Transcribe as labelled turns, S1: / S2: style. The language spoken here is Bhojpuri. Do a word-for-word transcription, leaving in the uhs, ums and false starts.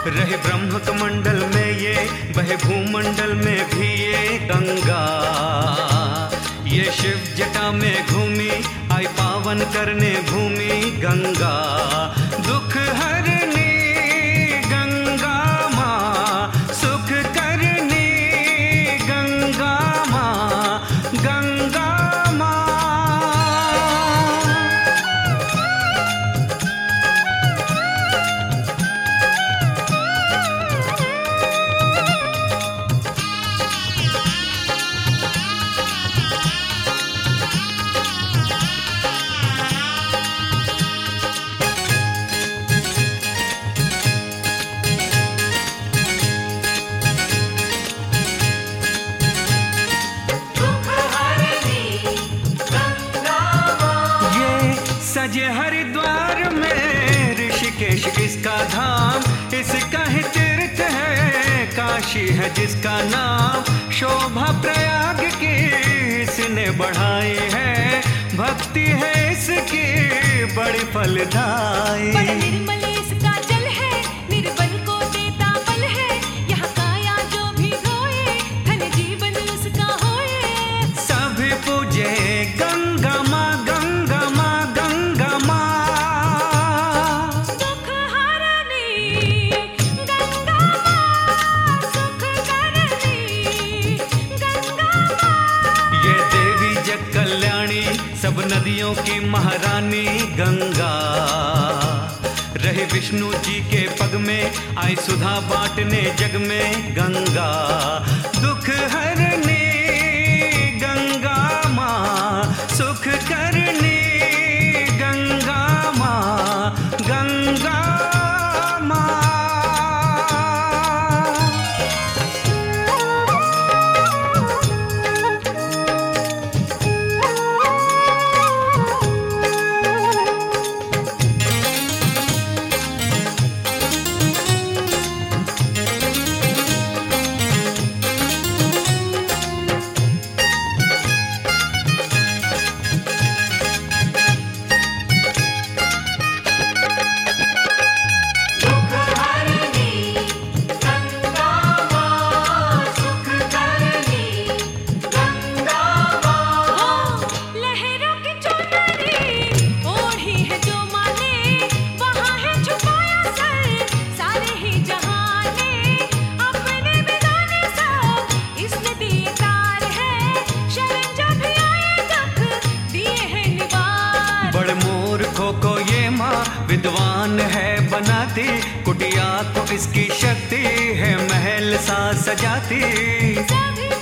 S1: रहे ब्रह्म कमंडल में ये, बहे भूमंडल में भी ये गंगा। ये शिव जटा में घूमी, आई पावन करने भूमि गंगा। दुख हरनी गंगा माँ, सुख करनी गंगा माँ, गंगा माँ। सजे हरिद्वार में ऋषिकेश इसका धाम, इसका ही तीर्थ है काशी है जिसका नाम। शोभा प्रयाग की इसने बढ़ाई है, भक्ति है इसकी बड़ी फलदायी।
S2: बड़े निर्मल इसका जल है, निर्बल को देता बल है। यहाँ काया जो भी रोए, धन जीवन उसका होए।
S1: सभी पूजे गंगा माँ, गंगा माँ, गंगा माँ।
S2: सुख हरनी गंगा माँ, सुख करनी गंगा माँ।
S1: ये देवी जग कल्याणी, सब नदियों की महारानी गंगा। रहे विष्णु जी के पग में, आई सुधा बांटने जग में गंगा। दुख हरनी गंगा माँ, सुख करनी गंगा माँ, गंगा माँ। को ये माँ विद्वान है बनाती, कुटिया को इसकी शक्ति है महल सा सजाती।